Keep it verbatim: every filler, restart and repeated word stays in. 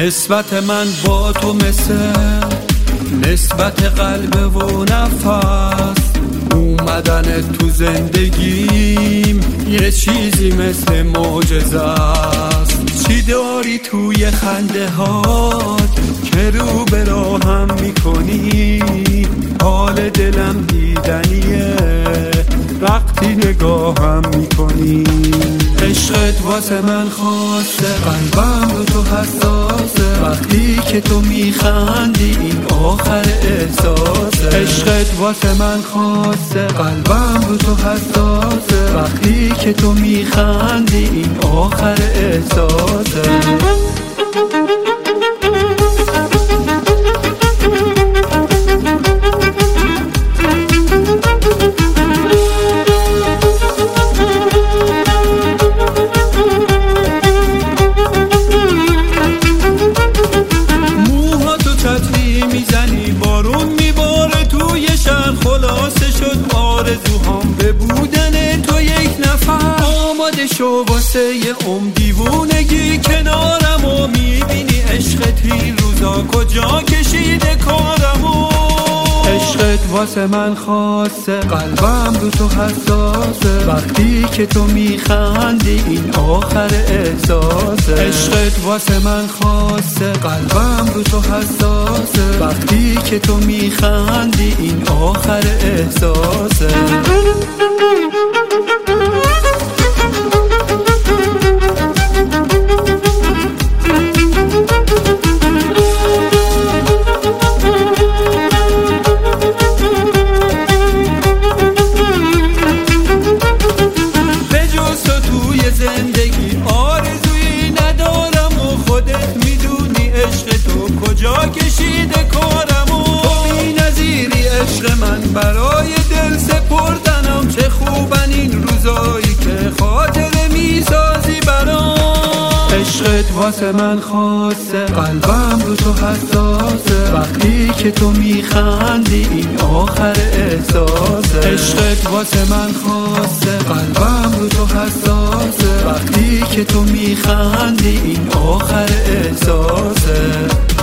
نسبت من با تو مثل نسبت قلب و نفس، اومدن تو زندگیم یه چیزی مثل معجزه است. چی داری توی خنده هات که رو به راهم میکنی؟ حال دلم دیدنیه وقتی نگاهم میکنی. عشقت واسه من خاصه، قلبم رو تو حساسه، وقتی که تو میخندی این آخر احساسه. عشقت واسه من خاصه، قلبم رو تو حساسه، وقتی که تو میخندی این آخر احساسه. میزنی بارون میباره توی شهر، خلاصه شد آرزوهام به بودن تو یک نفر. آماده شو واسه یه عمر دیوونگی کنارم و میبینی عشقت این روزا کجا کشیده کارمو. عشقت واسه من خاصه، قلبم رو تو حساسه، وقتی که تو میخندی این آخر احساسه. عشقت واسه من خاصه، قلبم رو تو حساسه، وقتی که تو میخندی این آخر احساسه. زندگی آرزویی ندارم و خودت میدونی عشق تو کجا کشیده کارمو. تو بی نظیری عشق من برای دل سپردنم، چه خوبن این روزایی که خاطره میسازی برام. عشقت واسه من خاصه، قلبم رو تو حساسه، وقتی که تو میخندی این آخر احساسه. عشقت واسه من خاصه، قلبم رو تو حساسه، وقتی که تو میخندی این آخر احساسه.